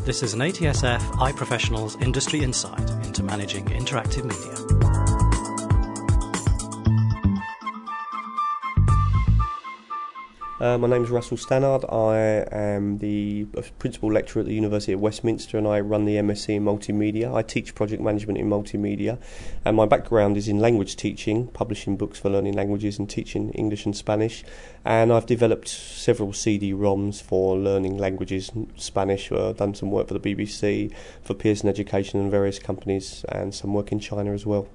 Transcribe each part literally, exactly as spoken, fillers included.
This is an A T S F iProfessionals Industry Insight into managing interactive media. Uh, my name is Russell Stannard. I am the Principal Lecturer at the University of Westminster and I run the M S c in Multimedia. I teach project management in multimedia and my background is in language teaching, publishing books for learning languages and teaching English and Spanish, and I've developed several C D ROMs for learning languages, Spanish, uh, done some work for the B B C, for Pearson Education and various companies, and some work in China as well.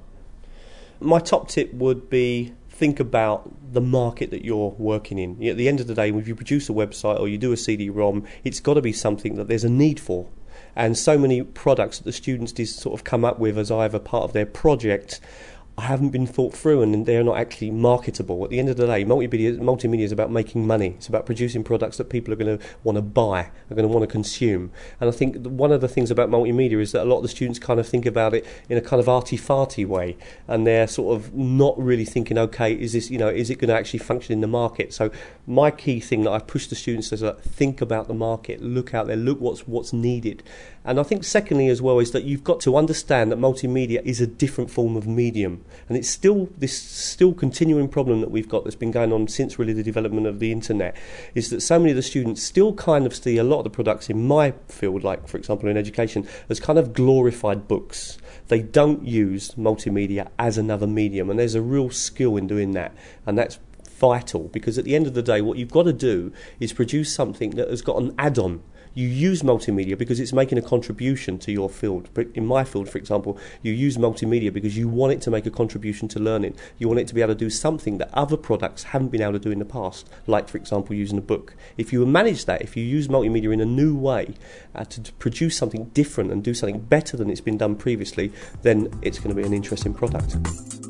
My top tip would be think about the market that you're working in. At the end of the day, if you produce a website or you do a C D ROM, it's got to be something that there's a need for. And so many products that the students just sort of come up with as either part of their project haven't been thought through and they're not actually marketable. At the end of the day, multimedia, multimedia is about making money. It's about producing products that people are going to want to buy, are going to want to consume. And I think one of the things about multimedia is that a lot of the students kind of think about it in a kind of arty-farty way, and they're sort of not really thinking, okay, is this, you know, is it going to actually function in the market? So my key thing that I push the students is like, think about the market, look out there, look what's what's needed. And I think secondly as well is that you've got to understand that multimedia is a different form of medium. And it's still this still continuing problem that we've got that's been going on since really the development of the internet, is that so many of the students still kind of see a lot of the products in my field, like for example in education, as kind of glorified books. They don't use multimedia as another medium, and there's a real skill in doing that, and that's vital, because at the end of the day what you've got to do is produce something that has got an add-on. You use multimedia because it's making a contribution to your field. But in my field, for example, you use multimedia because you want it to make a contribution to learning. You want it to be able to do something that other products haven't been able to do in the past, like, for example, using a book. If you manage that, if you use multimedia in a new way uh, to, to produce something different and do something better than it's been done previously, then it's going to be an interesting product.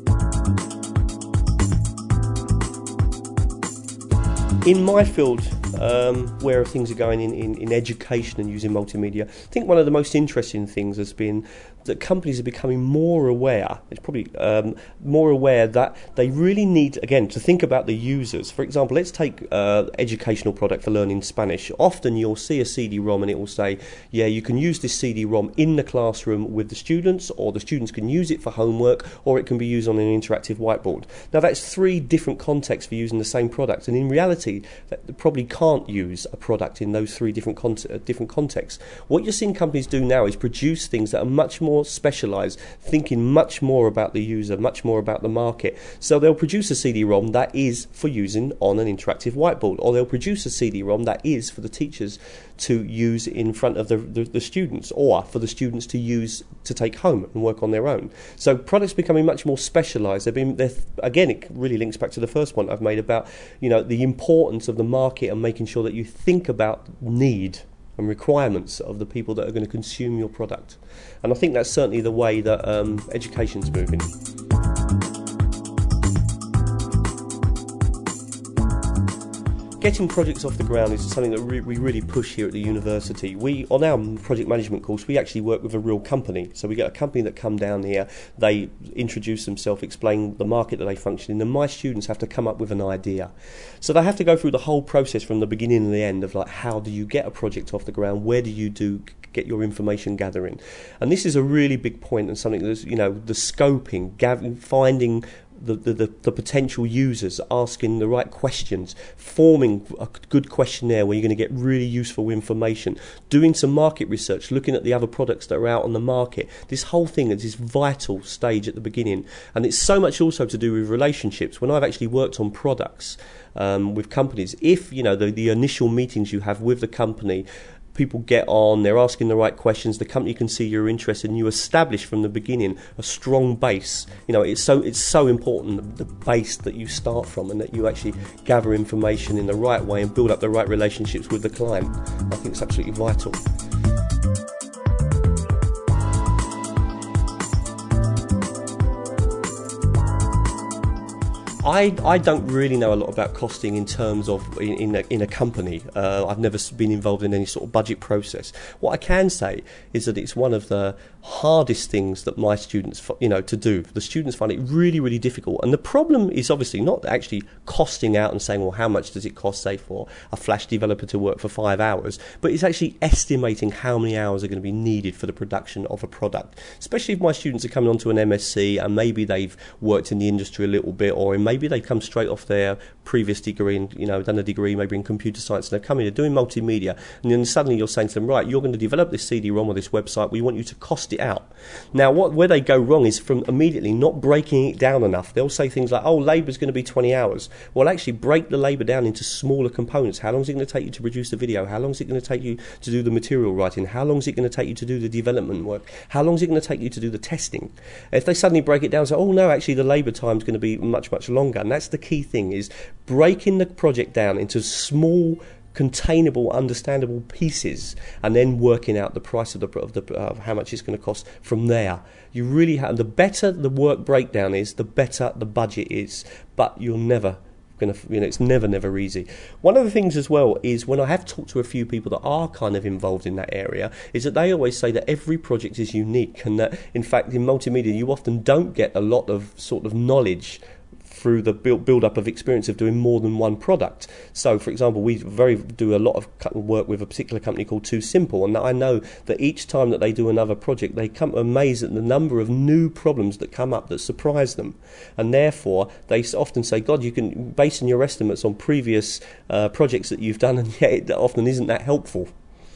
In my field, um, where things are going in, in, in education and using multimedia, I think one of the most interesting things has been that companies are becoming more aware, it's probably um, more aware that they really need, again, to think about the users. For example, let's take uh, educational product for learning Spanish. Often you'll see a C D ROM and it will say, yeah, you can use this C D ROM in the classroom with the students, or the students can use it for homework, or it can be used on an interactive whiteboard. Now that's three different contexts for using the same product, and in reality, they probably can't use a product in those three different con- uh, different contexts. What you're seeing companies do now is produce things that are much more specialised, thinking much more about the user, much more about the market. So they'll produce a C D ROM that is for using on an interactive whiteboard, or they'll produce a C D ROM that is for the teachers to use in front of the, the, the students, or for the students to use to take home and work on their own. So products becoming much more specialised. They've been, they're, again, it really links back to the first point I've made about, you know, the importance of the market and making sure that you think about need and requirements of the people that are going to consume your product. And I think that's certainly the way that um, education's moving. Getting projects off the ground is something that we really push here at the university. We, on our project management course, we actually work with a real company. So we get a company that come down here, they introduce themselves, explain the market that they function in, and my students have to come up with an idea. So they have to go through the whole process from the beginning and the end of, like, how do you get a project off the ground, where do you do get your information gathering. And this is a really big point, and something that's, you know, the scoping, gathering, finding The, the, the potential users, asking the right questions, forming a good questionnaire where you're going to get really useful information, doing some market research, looking at the other products that are out on the market. This whole thing is this vital stage at the beginning, and it's so much also to do with relationships. When I've actually worked on products um, with companies, if you know the, the initial meetings you have with the company, people get on, they're asking the right questions, the company can see you're interested, and you establish from the beginning a strong base. You know, it's so it's so important, the base that you start from, and that you actually gather information in the right way and build up the right relationships with the client. I think it's absolutely vital. I, I don't really know a lot about costing in terms of in, in, a, in a company. Uh, I've never been involved in any sort of budget process. What I can say is that it's one of the hardest things that my students, you know, to do. The students find it really, really difficult. And the problem is obviously not actually costing out and saying, well, how much does it cost, say, for a Flash developer to work for five hours? But it's actually estimating how many hours are going to be needed for the production of a product. Especially if my students are coming onto an M S C and maybe they've worked in the industry a little bit, or maybe they've come straight off their previous degree and, you know, done a degree maybe in computer science, and they're coming, they're doing multimedia, and then suddenly you're saying to them, right, you're going to develop this C D ROM or this website, we want you to cost it out. Now, what where they go wrong is from immediately not breaking it down enough. They'll say things like, oh, labour's going to be twenty hours. Well, actually break the labour down into smaller components. How long is it going to take you to produce the video? How long is it going to take you to do the material writing? How long is it going to take you to do the development work? How long is it going to take you to do the testing? If they suddenly break it down and say, oh, no, actually the labour time is going to be much, much longer. And that's the key thing, is breaking the project down into small, containable, understandable pieces, and then working out the price of the of the uh, how much it's going to cost from there. You really have, the better the work breakdown is, the better the budget is. But you're never going to, you know, it's never, never easy. One of the things as well is, when I have talked to a few people that are kind of involved in that area, is that they always say that every project is unique, and that in fact in multimedia you often don't get a lot of sort of knowledge through the build, build up of experience of doing more than one product. So, for example, we very do a lot of work with a particular company called Too Simple, and I know that each time that they do another project, they come amazed at the number of new problems that come up that surprise them, and therefore they often say, God, you can base on your estimates on previous uh, projects that you've done, and yet it often isn't that helpful.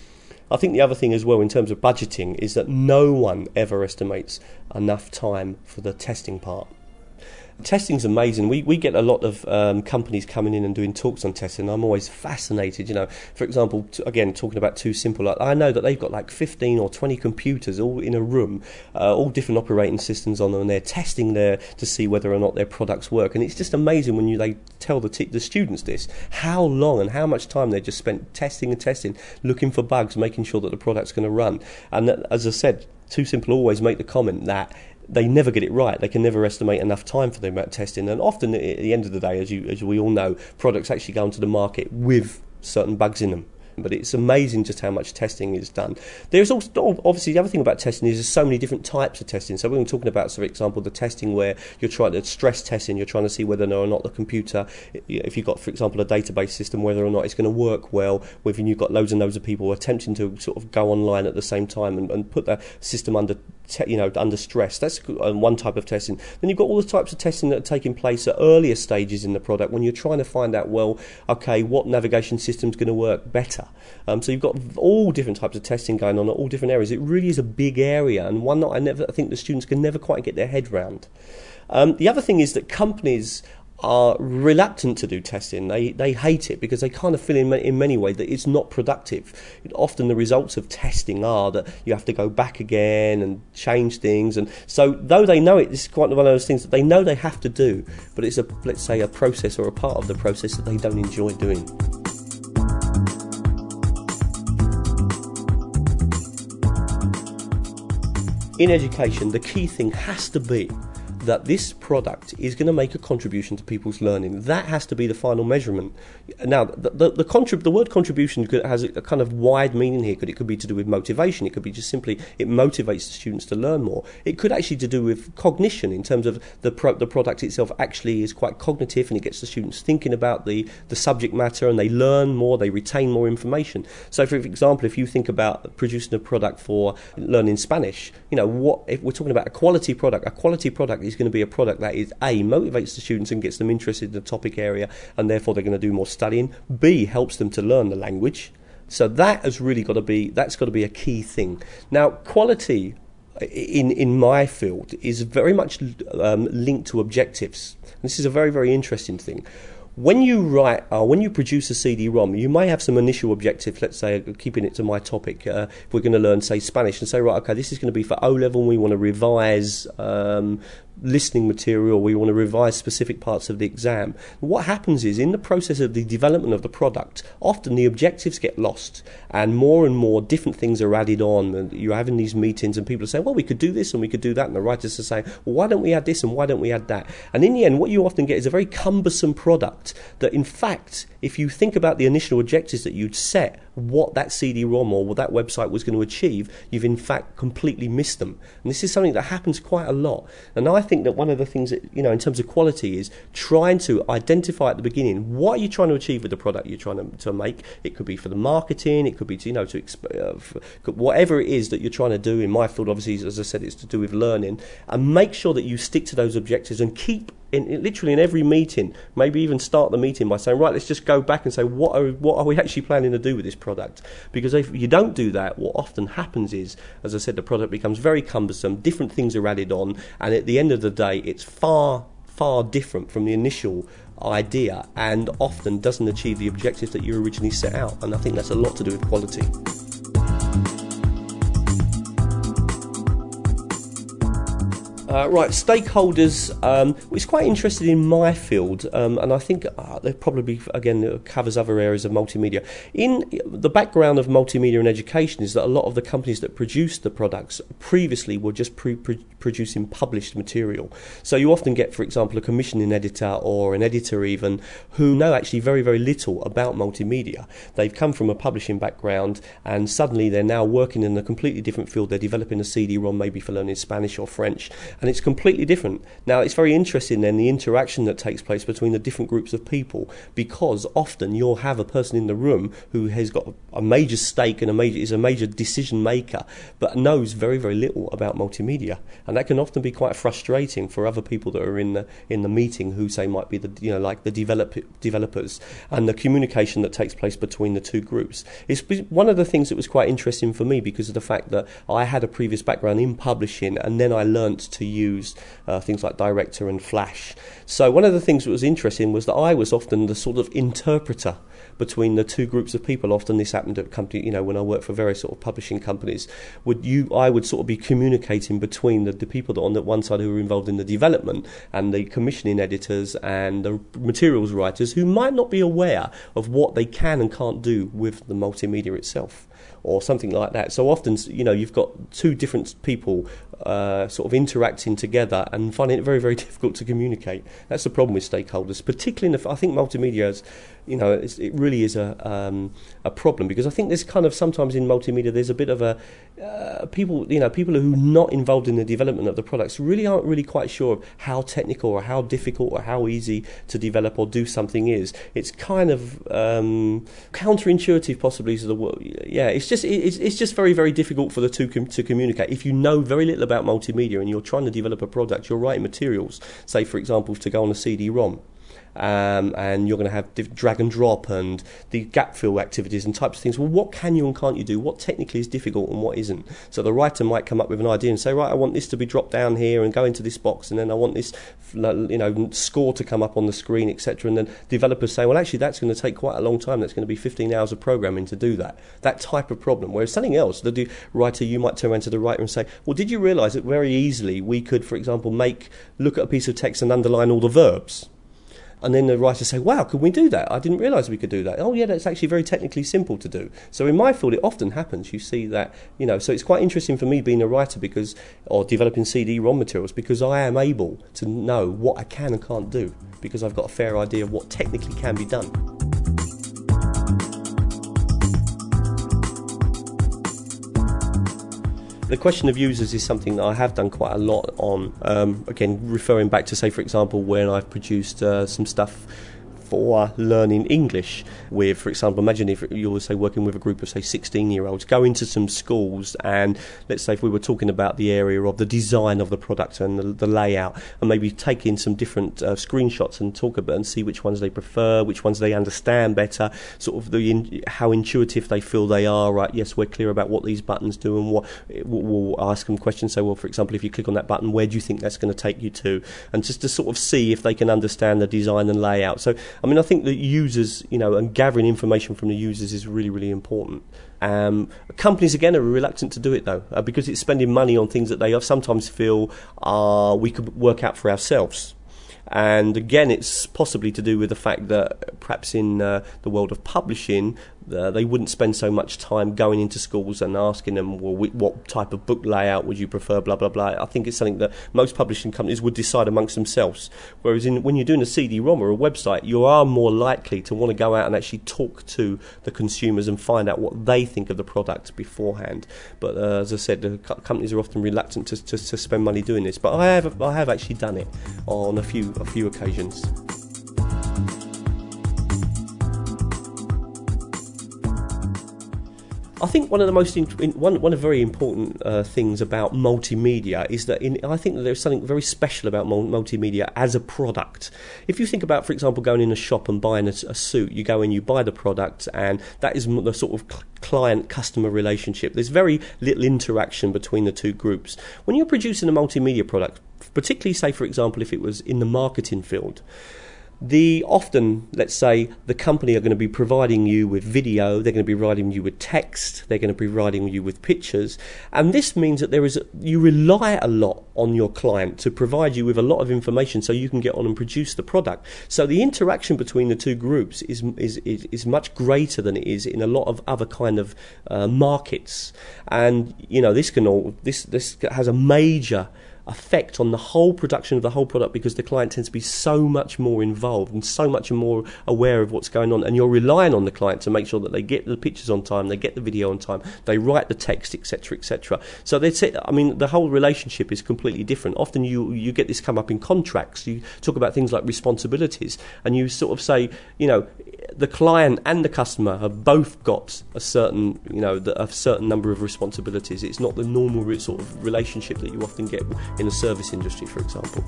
I think the other thing as well in terms of budgeting is that no one ever estimates enough time for the testing part. Testing's amazing. We we get a lot of um, companies coming in and doing talks on testing. I'm always fascinated. You know, for example, t- again talking about Too Simple. Like, I know that they've got like fifteen or twenty computers all in a room, uh, all different operating systems on them, and they're testing there to see whether or not their products work. And it's just amazing when you they tell the t- the students this, how long and how much time they just spent testing and testing, looking for bugs, making sure that the product's going to run. And that, as I said, Too Simple always make the comment that they never get it right. They can never estimate enough time for the amount of testing, and often at the end of the day, as you as we all know, products actually go onto the market with certain bugs in them. But it's amazing just how much testing is done. There's also, obviously, the other thing about testing is there's so many different types of testing. So we're talking about, so for example, the testing where you're trying to stress testing, you're trying to see whether or not the computer, if you've got, for example, a database system, whether or not it's going to work well, whether you've got loads and loads of people attempting to sort of go online at the same time and, and put the system under, te- you know, under stress. That's one type of testing. Then you've got all the types of testing that are taking place at earlier stages in the product when you're trying to find out, well, okay, what navigation system's going to work better. Um, so you've got all different types of testing going on at all different areas. It really is a big area, and one that I never, I think the students can never quite get their head round. Um, the other thing is that companies are reluctant to do testing. They they hate it because they kind of feel in, in many ways that it's not productive. It, often the results of testing are that you have to go back again and change things, and so though they know it, this is quite one of those things that they know they have to do, but it's a, let's say, a process or a part of the process that they don't enjoy doing. In education, the key thing has to be that this product is going to make a contribution to people's learning. That has to be the final measurement. Now, the the, the, contrib- the word contribution has a, a kind of wide meaning here. It could be to do with motivation. It could be just simply it motivates the students to learn more. It could actually to do with cognition in terms of the pro- the product itself actually is quite cognitive, and it gets the students thinking about the, the subject matter, and they learn more, they retain more information. So, for example, if you think about producing a product for learning Spanish, you know, what if we're talking about a quality product, a quality product is going to be a product that is A, motivates the students and gets them interested in the topic area, and therefore they're going to do more studying. B, helps them to learn the language. So that has really got to be, that's got to be a key thing. Now, quality in in my field is very much um, linked to objectives. And this is a very, very interesting thing. When you write, uh, when you produce a C D ROM, you may have some initial objectives. Let's say, keeping it to my topic, uh, if we're going to learn, say, Spanish, and say, right, okay, this is going to be for O level, and we want to revise um, listening material, we want to revise specific parts of the exam. What happens is, in the process of the development of the product, often the objectives get lost and more and more different things are added on, and you're having these meetings and people are saying, well, we could do this and we could do that, and the writers are saying, well, why don't we add this and why don't we add that? And in the end, what you often get is a very cumbersome product that, in fact, if you think about the initial objectives that you'd set, what that C D ROM or what that website was going to achieve, you've in fact completely missed them. And this is something that happens quite a lot. And I think that one of the things that, you know, in terms of quality, is trying to identify at the beginning, what are you trying to achieve with the product you're trying to, to make? It could be for the marketing, it could be to, you know, to exp- uh, for, whatever it is that you're trying to do. In my field, obviously, as I said, it's to do with learning, and make sure that you stick to those objectives and keep In, in, literally in every meeting, maybe even start the meeting by saying, right, let's just go back and say, what are what are we actually planning to do with this product? Because if you don't do that, what often happens is, as I said, the product becomes very cumbersome, different things are added on, and at the end of the day, it's far, far different from the initial idea, and often doesn't achieve the objectives that you originally set out. And I think that's a lot to do with quality. Uh, right, stakeholders, um, it's quite interesting in my field, um, and I think uh, they probably, again, uh, covers other areas of multimedia. In the background of multimedia and education is that a lot of the companies that produce the products previously were just pre- pre- producing published material. So you often get, for example, a commissioning editor or an editor even, who know actually very, very little about multimedia. They've come from a publishing background, and suddenly they're now working in a completely different field. They're developing a C D ROM maybe for learning Spanish or French, and it's completely different. Now, it's very interesting then the interaction that takes place between the different groups of people, because often you'll have a person in the room who has got a major stake and a major is a major decision maker, but knows very, very little about multimedia, and that can often be quite frustrating for other people that are in the in the meeting, who say might be the you know like the develop, developers, and the communication that takes place between the two groups. It's one of the things that was quite interesting for me, because of the fact that I had a previous background in publishing, and then I learnt to use uh, things like Director and Flash. So one of the things that was interesting was that I was often the sort of interpreter between the two groups of people. Often this happened at company, you know, when I worked for various sort of publishing companies. Would you, I would sort of be communicating between the, the people that on the one side who were involved in the development, and the commissioning editors and the materials writers, who might not be aware of what they can and can't do with the multimedia itself, or something like that. So often, you know, you've got two different people uh, sort of interacting together and finding it very, very difficult to communicate. That's the problem with stakeholders, particularly in the, I think multimedia is, you know, it's, it really is a um, a problem, because I think there's kind of sometimes in multimedia there's a bit of a uh, people, you know, people who are not involved in the development of the products really aren't really quite sure of how technical or how difficult or how easy to develop or do something is. It's kind of um, counterintuitive, possibly, to the word. Yeah, it's just it's it's just very, very difficult for the two com- to communicate. If you know very little about multimedia and you're trying to develop a product, you're writing materials, say for example to go on a C D ROM. Um, and you're going to have diff- drag and drop and the gap fill activities and types of things. Well, what can you and can't you do? What technically is difficult and what isn't? So the writer might come up with an idea and say, right, I want this to be dropped down here and go into this box, and then I want this, you know, score to come up on the screen, et cetera. And then developers say, well, actually, that's going to take quite a long time. That's going to be fifteen hours of programming to do that. That type of problem. Whereas something else, the do- writer, you might turn around to the writer and say, well, did you realise that very easily we could, for example, make look at a piece of text and underline all the verbs? And then the writer say, wow, could we do that? I didn't realise we could do that. Oh, yeah, that's actually very technically simple to do. So in my field, it often happens. You see that, you know, so it's quite interesting for me being a writer because, or developing C D ROM materials, because I am able to know what I can and can't do, because I've got a fair idea of what technically can be done. The question of users is something that I have done quite a lot on, um, again, referring back to, say, for example, when I've produced uh, some stuff for learning English with, for example, imagine if you were, say, working with a group of, say, sixteen-year-olds, go into some schools and, let's say, if we were talking about the area of the design of the product and the, the layout, and maybe take in some different uh, screenshots and talk about and see which ones they prefer, which ones they understand better, sort of the in, how intuitive they feel they are, right? Yes, we're clear about what these buttons do, and what we'll, we'll ask them questions. So, well, for example, if you click on that button, where do you think that's going to take you to? And just to sort of see if they can understand the design and layout. So I mean, I think that users, you know, and gathering information from the users is really, really important. Um, companies, again, are reluctant to do it, though, uh, because it's spending money on things that they sometimes feel uh, we could work out for ourselves. And again, it's possibly to do with the fact that perhaps in uh, the world of publishing, uh, they wouldn't spend so much time going into schools and asking them, well, what type of book layout would you prefer, blah, blah, blah. I think it's something that most publishing companies would decide amongst themselves. Whereas in, when you're doing a C D ROM or a website, you are more likely to want to go out and actually talk to the consumers and find out what they think of the product beforehand. But uh, as I said, the co- companies are often reluctant to, to, to spend money doing this. But I have, I have actually done it on a few a few occasions. I think one of the most in, in, one one of the very important uh, things about multimedia is that in, I think that there's something very special about multimedia as a product. If you think about, for example, going in a shop and buying a, a suit, you go in, you buy the product, and that is the sort of client-customer relationship. There's very little interaction between the two groups. When you're producing a multimedia product, particularly, say, for example, if it was in the marketing field, The often, let's say, the company are going to be providing you with video, they're going to be providing you with text, they're going to be providing you with pictures, and this means that there is a, you rely a lot on your client to provide you with a lot of information so you can get on and produce the product. So the interaction between the two groups is is is, is much greater than it is in a lot of other kind of uh, markets, and you know this can all this this has a major effect on the whole production of the whole product, because the client tends to be so much more involved and so much more aware of what's going on, and you're relying on the client to make sure that they get the pictures on time, they get the video on time, they write the text, etc, etc. So that's it. I mean, the whole relationship is completely different. Often you you get this come up in contracts. You talk about things like responsibilities, and you sort of say, you know, the client and the customer have both got a certain, you know, a certain number of responsibilities. It's not the normal sort of relationship that you often get in the service industry, for example.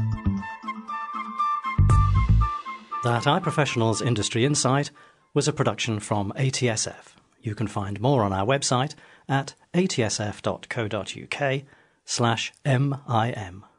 That iProfessionals Industry Insight was a production from A T S F. You can find more on our website at a t s f dot co dot u k slash M I M.